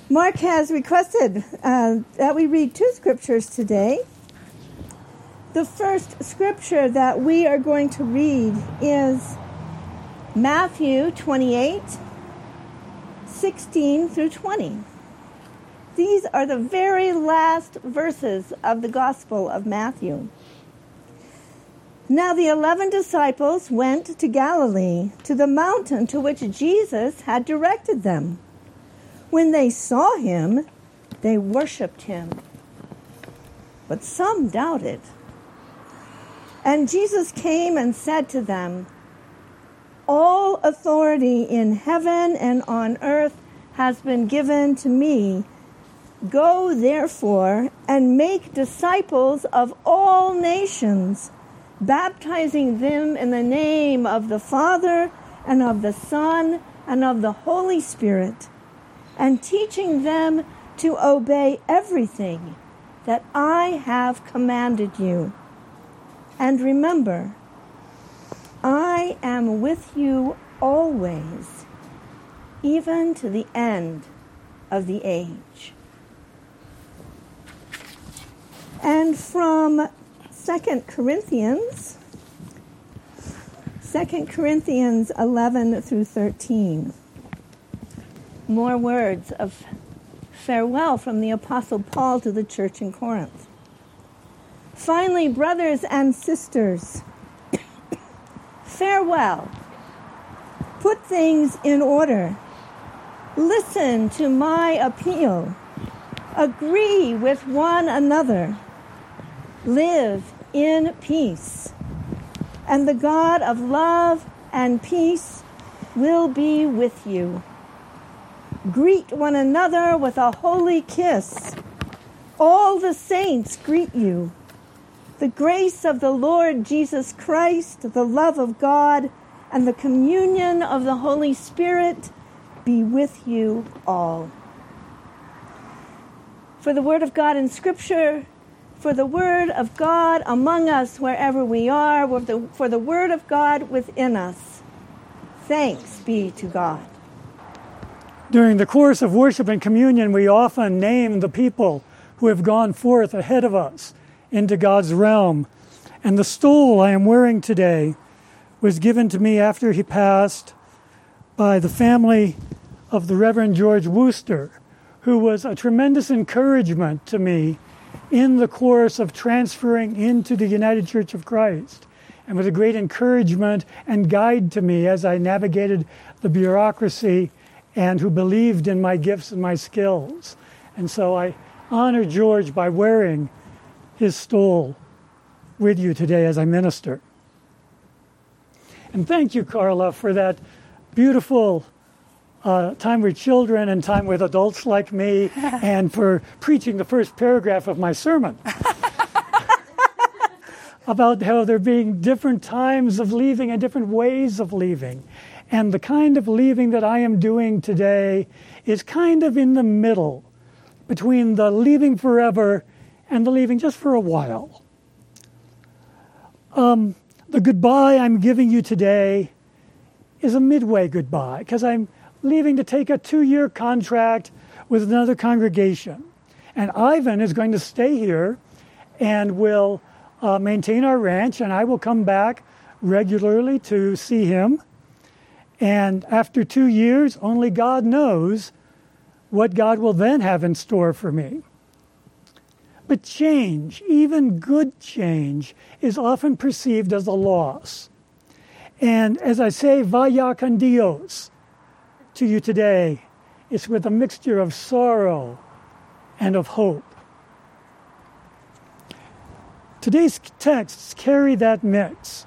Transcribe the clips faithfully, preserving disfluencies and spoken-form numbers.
Mark has requested uh, that we read two scriptures today. The first scripture that we are going to read is Matthew twenty-eight, sixteen through twenty. These are the very last verses of the Gospel of Matthew. Now the eleven disciples went to Galilee, to the mountain to which Jesus had directed them. When they saw him, they worshipped him, but some doubted. And Jesus came and said to them, "All authority in heaven and on earth has been given to me. Go, therefore, and make disciples of all nations, baptizing them in the name of the Father and of the Son and of the Holy Spirit, and teaching them to obey everything that I have commanded you. And remember, I am with you always, even to the end of the age." And from Second Corinthians, Second Corinthians eleven through thirteen. More words of farewell from the Apostle Paul to the church in Corinth. "Finally, brothers and sisters, farewell. Put things in order. Listen to my appeal. Agree with one another. Live in peace. And the God of love and peace will be with you. Greet one another with a holy kiss. All the saints greet you. The grace of the Lord Jesus Christ, the love of God, and the communion of the Holy Spirit be with you all." For the word of God in Scripture, for the word of God among us wherever we are, for the, for the word of God within us, thanks be to God. During the course of worship and communion, we often name the people who have gone forth ahead of us into God's realm. And the stole I am wearing today was given to me after he passed by the family of the Reverend George Wooster, who was a tremendous encouragement to me in the course of transferring into the United Church of Christ, and was a great encouragement and guide to me as I navigated the bureaucracy, and who believed in my gifts and my skills. And so I honor George by wearing his stole with you today as I minister. And thank you, Carla, for that beautiful uh, time with children and time with adults like me, and for preaching the first paragraph of my sermon about how there being different times of leaving and different ways of leaving. And the kind of leaving that I am doing today is kind of in the middle between the leaving forever and the leaving just for a while. Um, the goodbye I'm giving you today is a midway goodbye, because I'm leaving to take a two-year contract with another congregation. And Ivan is going to stay here and will uh, maintain our ranch, and I will come back regularly to see him. And after two years, only God knows what God will then have in store for me. But change, even good change, is often perceived as a loss. And as I say, vaya con Dios to you today, it's with a mixture of sorrow and of hope. Today's texts carry that mix.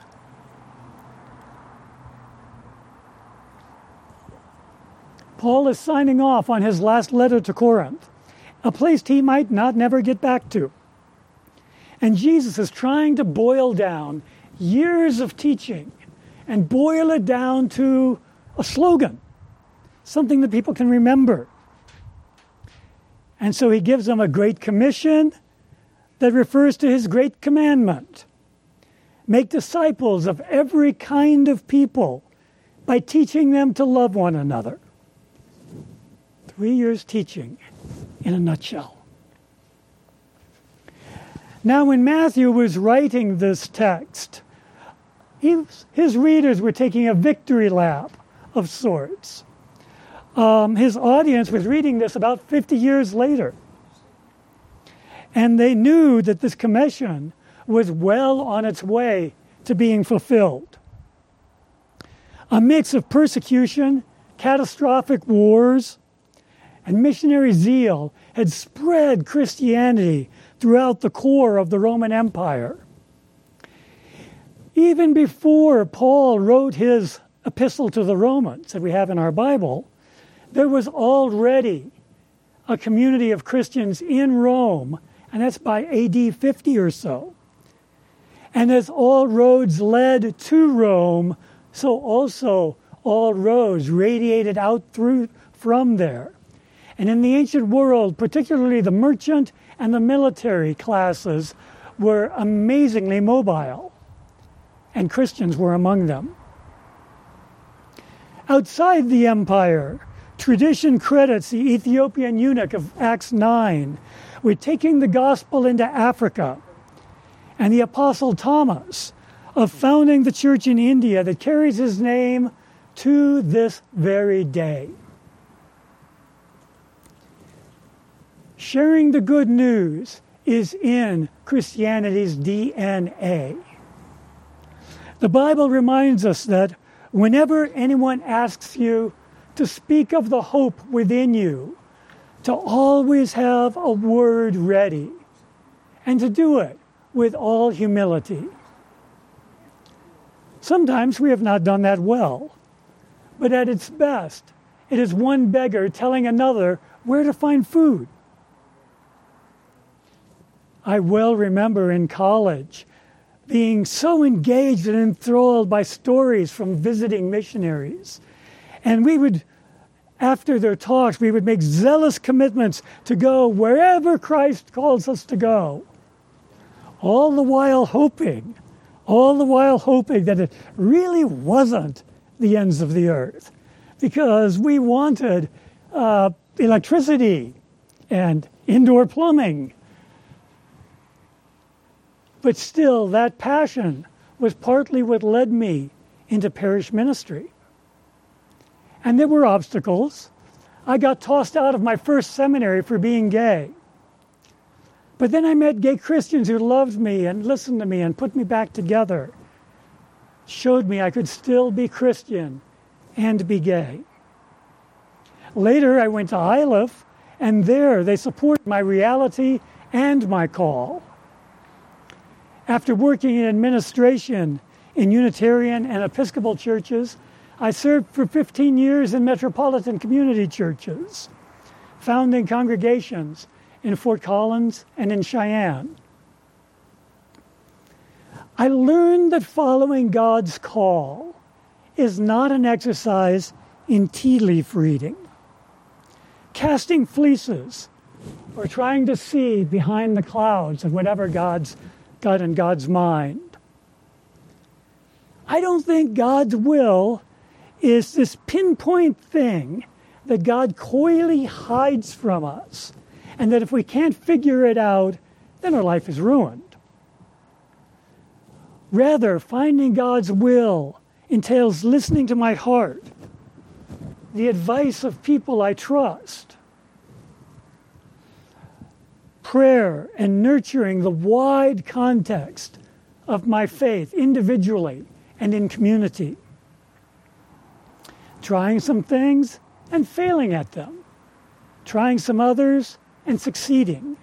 Paul is signing off on his last letter to Corinth, a place he might not never get back to. And Jesus is trying to boil down years of teaching and boil it down to a slogan, something that people can remember. And so he gives them a great commission that refers to his great commandment. Make disciples of every kind of people by teaching them to love one another. Three years teaching in a nutshell. Now, when Matthew was writing this text, he, his readers were taking a victory lap of sorts. Um, his audience was reading this about fifty years later. And they knew that this commission was well on its way to being fulfilled. A mix of persecution, catastrophic wars, and missionary zeal had spread Christianity throughout the core of the Roman Empire. Even before Paul wrote his epistle to the Romans that we have in our Bible, there was already a community of Christians in Rome, and that's by A D fifty or so. And as all roads led to Rome, so also all roads radiated out through from there. And in the ancient world, particularly the merchant and the military classes were amazingly mobile, and Christians were among them. Outside the empire, tradition credits the Ethiopian eunuch of Acts nine with taking the gospel into Africa, and the Apostle Thomas of founding the church in India that carries his name to this very day. Sharing the good news is in Christianity's D N A. The Bible reminds us that whenever anyone asks you to speak of the hope within you, to always have a word ready, and to do it with all humility. Sometimes we have not done that well, but at its best, it is one beggar telling another where to find food. I well remember in college being so engaged and enthralled by stories from visiting missionaries. And we would, after their talks, we would make zealous commitments to go wherever Christ calls us to go. All the while hoping, all the while hoping that it really wasn't the ends of the earth. Because we wanted uh, electricity and indoor plumbing. But still, that passion was partly what led me into parish ministry. And there were obstacles. I got tossed out of my first seminary for being gay. But then I met gay Christians who loved me and listened to me and put me back together. Showed me I could still be Christian and be gay. Later, I went to I L F, and there they supported my reality and my call. After working in administration in Unitarian and Episcopal churches, I served for fifteen years in metropolitan community churches, founding congregations in Fort Collins and in Cheyenne. I learned that following God's call is not an exercise in tea leaf reading, casting fleeces, or trying to see behind the clouds of whatever God's got in God's mind. I don't think God's will is this pinpoint thing that God coyly hides from us, and that if we can't figure it out, then our life is ruined. Rather, finding God's will entails listening to my heart, the advice of people I trust, prayer, and nurturing the wide context of my faith individually and in community. Trying some things and failing at them. Trying some others and succeeding.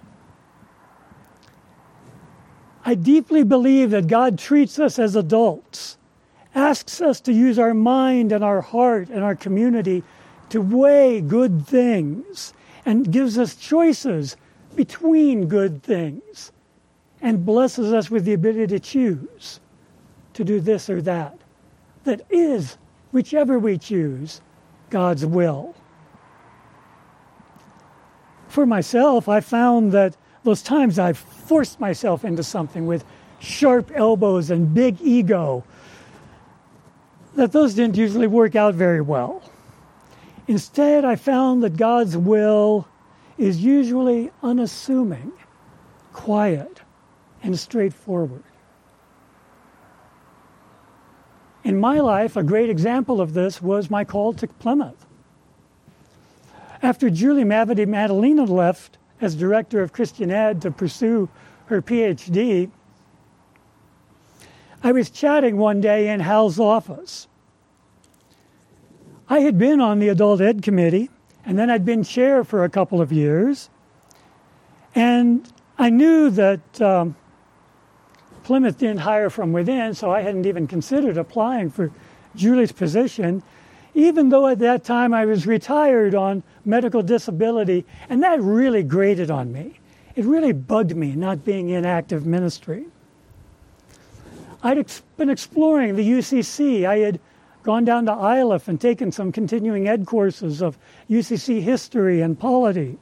I deeply believe that God treats us as adults, asks us to use our mind and our heart and our community to weigh good things, and gives us choices between good things, and blesses us with the ability to choose to do this or that, that is, whichever we choose, God's will. For myself, I found that those times I've forced myself into something with sharp elbows and big ego, that those didn't usually work out very well. Instead, I found that God's will is usually unassuming, quiet, and straightforward. In my life, a great example of this was my call to Plymouth. After Julie Mavity Madalena left as director of Christian Ed to pursue her P H D, I was chatting one day in Hal's office. I had been on the adult ed committee, and then I'd been chair for a couple of years, and I knew that um, Plymouth didn't hire from within, so I hadn't even considered applying for Julie's position, even though at that time I was retired on medical disability, and that really grated on me. It really bugged me not being in active ministry. I'd ex- been exploring the U C C. I had gone down to I L F and taken some continuing ed courses of U C C history and polity.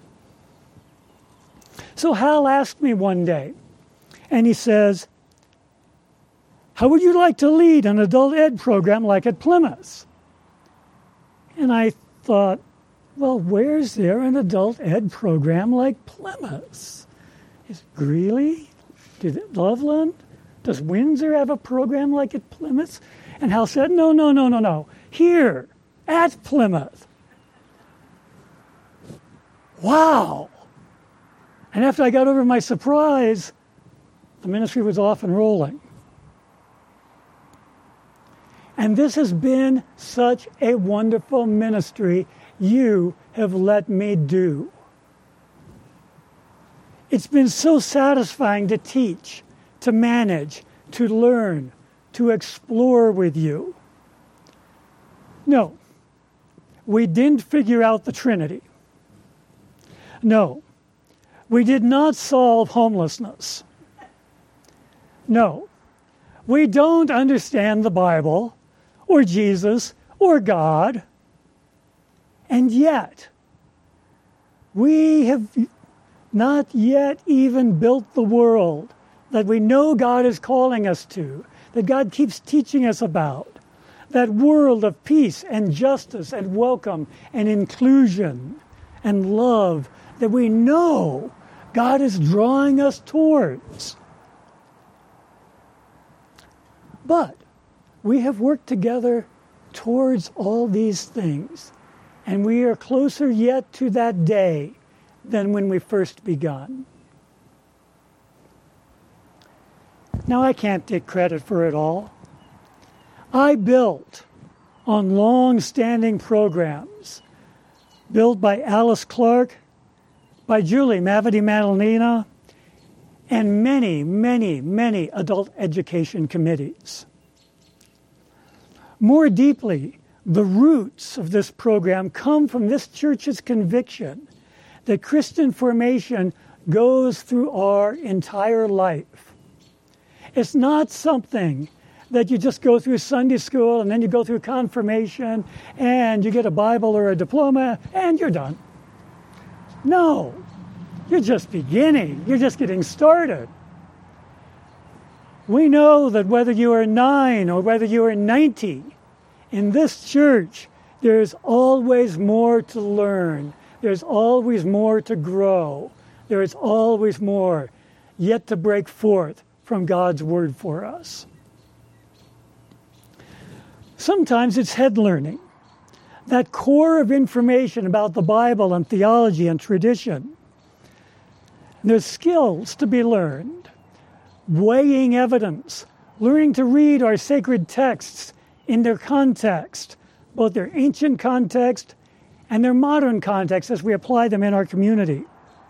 So Hal asked me one day, and he says, "How would you like to lead an adult ed program like at Plymouth?" And I thought, well, where's there an adult ed program like Plymouth? Is Greeley? Did Loveland? Does Windsor have a program like at Plymouth? And Hal said, no, no, no, no, no. Here, at Plymouth. Wow. And after I got over my surprise, the ministry was off and rolling. And this has been such a wonderful ministry you have let me do. It's been so satisfying to teach, to manage, to learn, to explore with you. No, we didn't figure out the Trinity. No, we did not solve homelessness. No, we don't understand the Bible or Jesus or God. And yet, we have not yet even built the world that we know God is calling us to, that God keeps teaching us about, that world of peace and justice and welcome and inclusion and love that we know God is drawing us towards. But we have worked together towards all these things, and we are closer yet to that day than when we first begun. Now, I can't take credit for it all. I built on long-standing programs built by Alice Clark, by Julie Mavity Madalena, and many, many, many adult education committees. More deeply, the roots of this program come from this church's conviction that Christian formation goes through our entire life. It's not something that you just go through Sunday school and then you go through confirmation and you get a Bible or a diploma and you're done. No, you're just beginning. You're just getting started. We know that whether you are nine or whether you are ninety, in this church, there's always more to learn. There's always more to grow. There is always more yet to break forth from God's word for us. Sometimes it's head learning, that core of information about the Bible and theology and tradition. There's skills to be learned, weighing evidence, learning to read our sacred texts in their context, both their ancient context and their modern context as we apply them in our community.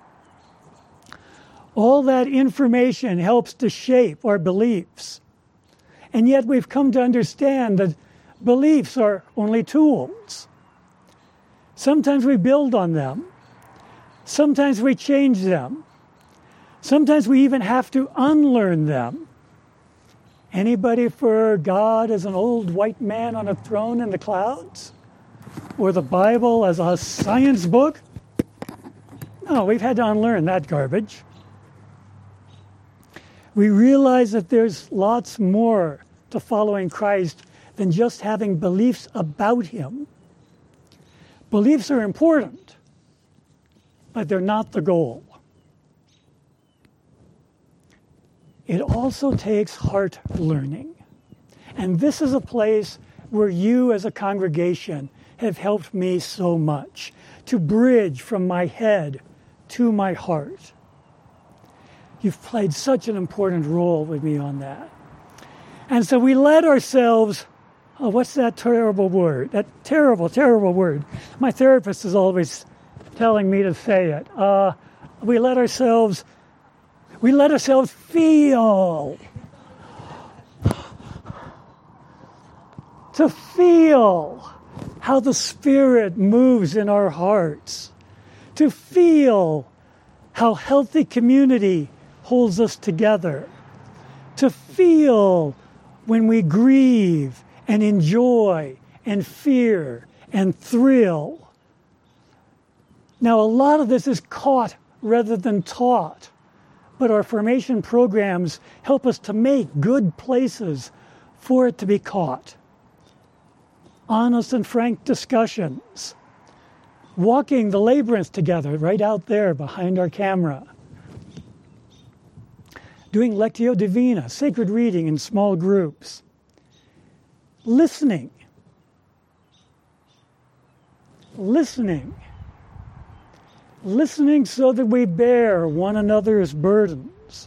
All that information helps to shape our beliefs. And yet we've come to understand that beliefs are only tools. Sometimes we build on them. Sometimes we change them. Sometimes we even have to unlearn them. Anybody for God as an old white man on a throne in the clouds? Or the Bible as a science book? No, we've had to unlearn that garbage. We realize that there's lots more to following Christ than just having beliefs about him. Beliefs are important, but they're not the goal. It also takes heart learning. And this is a place where you as a congregation have helped me so much to bridge from my head to my heart. You've played such an important role with me on that. And so we let ourselves, oh, what's that terrible word? That terrible, terrible word. My therapist is always telling me to say it. Uh, we let ourselves, we let ourselves feel. To feel how the Spirit moves in our hearts. To feel how healthy community holds us together. To feel when we grieve and enjoy and fear and thrill. Now, a lot of this is caught rather than taught, but our formation programs help us to make good places for it to be caught. Honest and frank discussions. Walking the labyrinth together right out there behind our camera. Doing Lectio Divina, sacred reading in small groups. Listening. Listening. Listening so that we bear one another's burdens.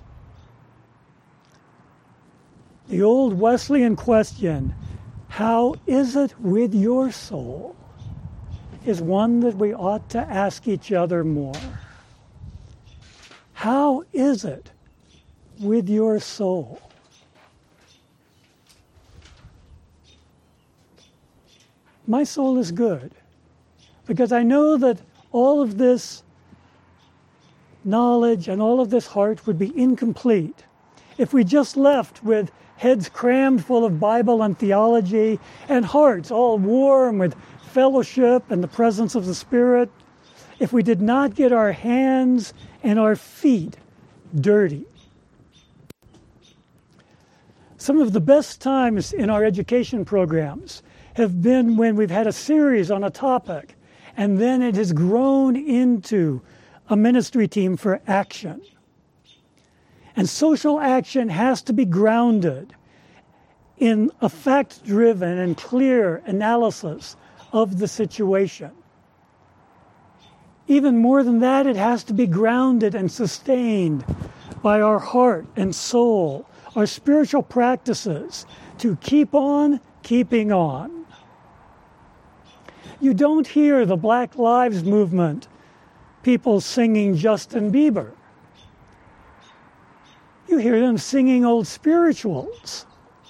The old Wesleyan question, how is it with your soul, is one that we ought to ask each other more. How is it with your soul? My soul is good, because I know that all of this knowledge and all of this heart would be incomplete if we just left with heads crammed full of Bible and theology and hearts all warm with fellowship and the presence of the Spirit, if we did not get our hands and our feet dirty. Some of the best times in our education programs have been when we've had a series on a topic, and then it has grown into a ministry team for action. And social action has to be grounded in a fact-driven and clear analysis of the situation. Even more than that, it has to be grounded and sustained by our heart and soul, our spiritual practices, to keep on keeping on. You don't hear the Black Lives Movement people singing Justin Bieber. You hear them singing old spirituals.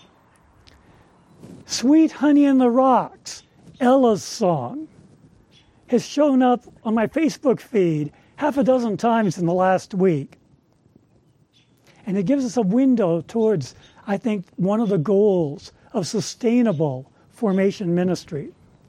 Sweet Honey in the Rocks, Ella's song, has shown up on my Facebook feed half a dozen times in the last week. And it gives us a window towards, I think, one of the goals of sustainable formation ministry.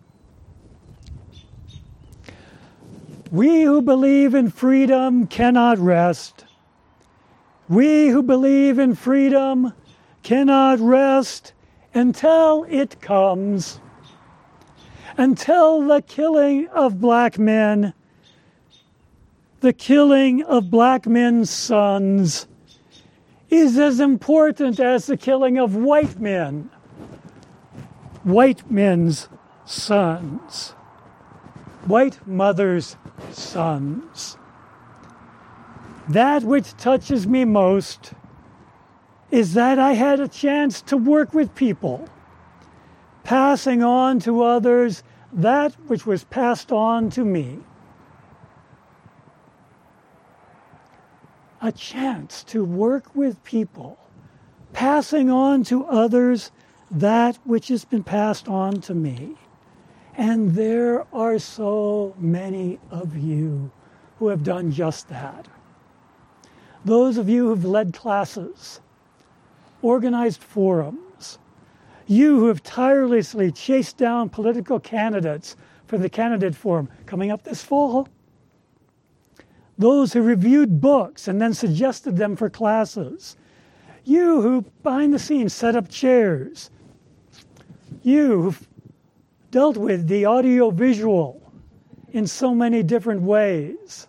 We who believe in freedom cannot rest. We who believe in freedom cannot rest until it comes. Until the killing of black men, the killing of black men's sons, is as important as the killing of white men, white men's sons, white mothers' sons. That which touches me most is that I had a chance to work with people, passing on to others that which was passed on to me. A chance to work with people, passing on to others that which has been passed on to me. And there are so many of you who have done just that. Those of you who've led classes, organized forums, you who have tirelessly chased down political candidates for the candidate forum coming up this fall, those who reviewed books and then suggested them for classes, you who behind the scenes set up chairs, you who've dealt with the audio-visual in so many different ways.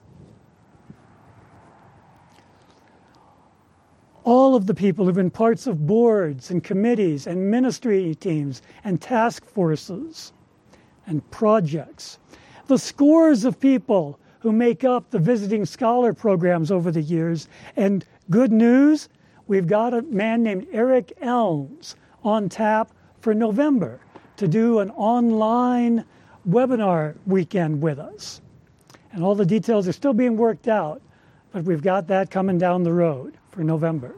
All of the people who've been parts of boards and committees and ministry teams and task forces and projects. The scores of people who make up the visiting scholar programs over the years. And good news, we've got a man named Eric Elms on tap for November to do an online webinar weekend with us. And all the details are still being worked out, but we've got that coming down the road for November.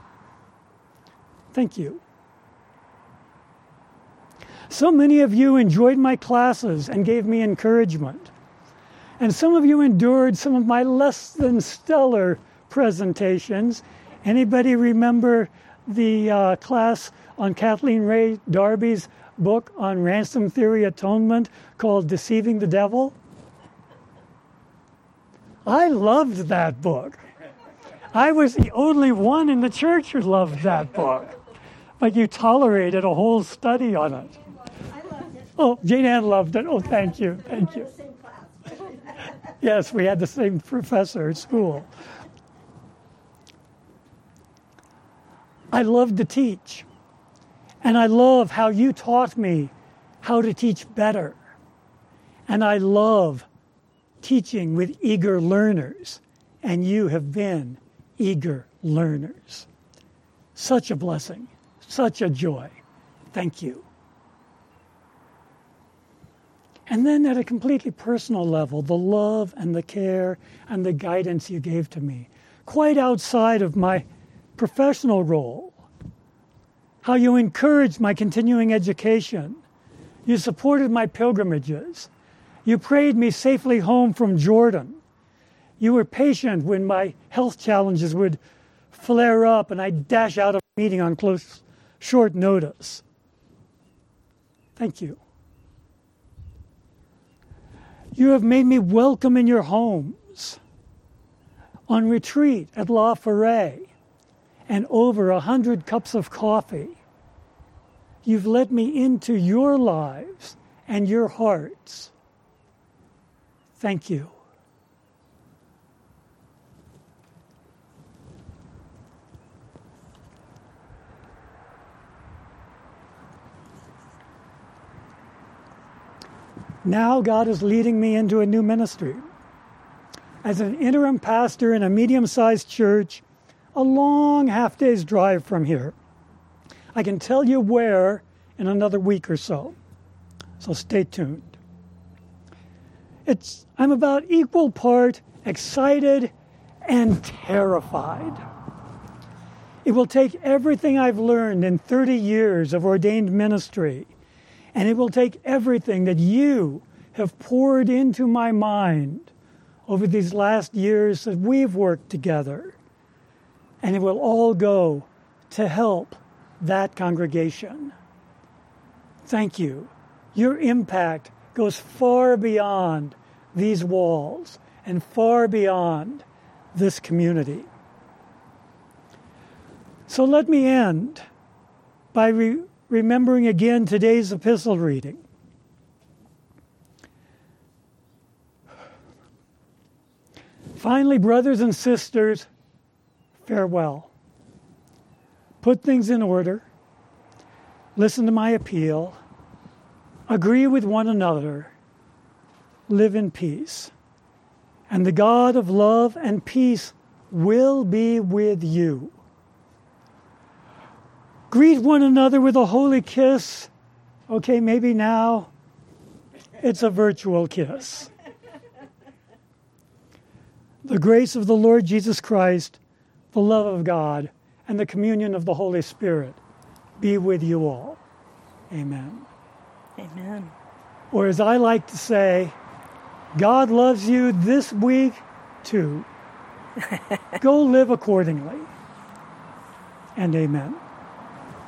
Thank you. So many of you enjoyed my classes and gave me encouragement. And some of you endured some of my less than stellar presentations. Anybody remember the uh, class on Kathleen Ray Darby's book on ransom theory atonement called Deceiving the Devil? I loved that book. I was the only one in the church who loved that book. But you tolerated a whole study on it. I loved it. Oh, Jane Ann loved it. Oh, thank you. Thank you. Same class. Yes, we had the same professor at school. I love to teach. And I love how you taught me how to teach better. And I love teaching with eager learners. And you have been eager learners. Such a blessing. Such a joy. Thank you. And then at a completely personal level, the love and the care and the guidance you gave to me, quite outside of my professional role. How you encouraged my continuing education. You supported my pilgrimages. You prayed me safely home from Jordan. You were patient when my health challenges would flare up and I'd dash out of a meeting on close, short notice. Thank you. You have made me welcome in your homes, on retreat at La Forêt, and over a hundred cups of coffee. You've let me into your lives and your hearts. Thank you. Now God is leading me into a new ministry. As an interim pastor in a medium-sized church, a long half-day's drive from here. I can tell you where in another week or so, so stay tuned. It's, I'm about equal part excited and terrified. It will take everything I've learned in thirty years of ordained ministry, and it will take everything that you have poured into my mind over these last years that we've worked together. And it will all go to help that congregation. Thank you. Your impact goes far beyond these walls and far beyond this community. So let me end by re- remembering again today's epistle reading. Finally, brothers and sisters, farewell. Put things in order. Listen to my appeal. Agree with one another. Live in peace. And the God of love and peace will be with you. Greet one another with a holy kiss. Okay, maybe now it's a virtual kiss. The grace of the Lord Jesus Christ, the love of God, and the communion of the Holy Spirit be with you all. Amen. Amen. Or as I like to say, God loves you this week too. Go live accordingly. And amen.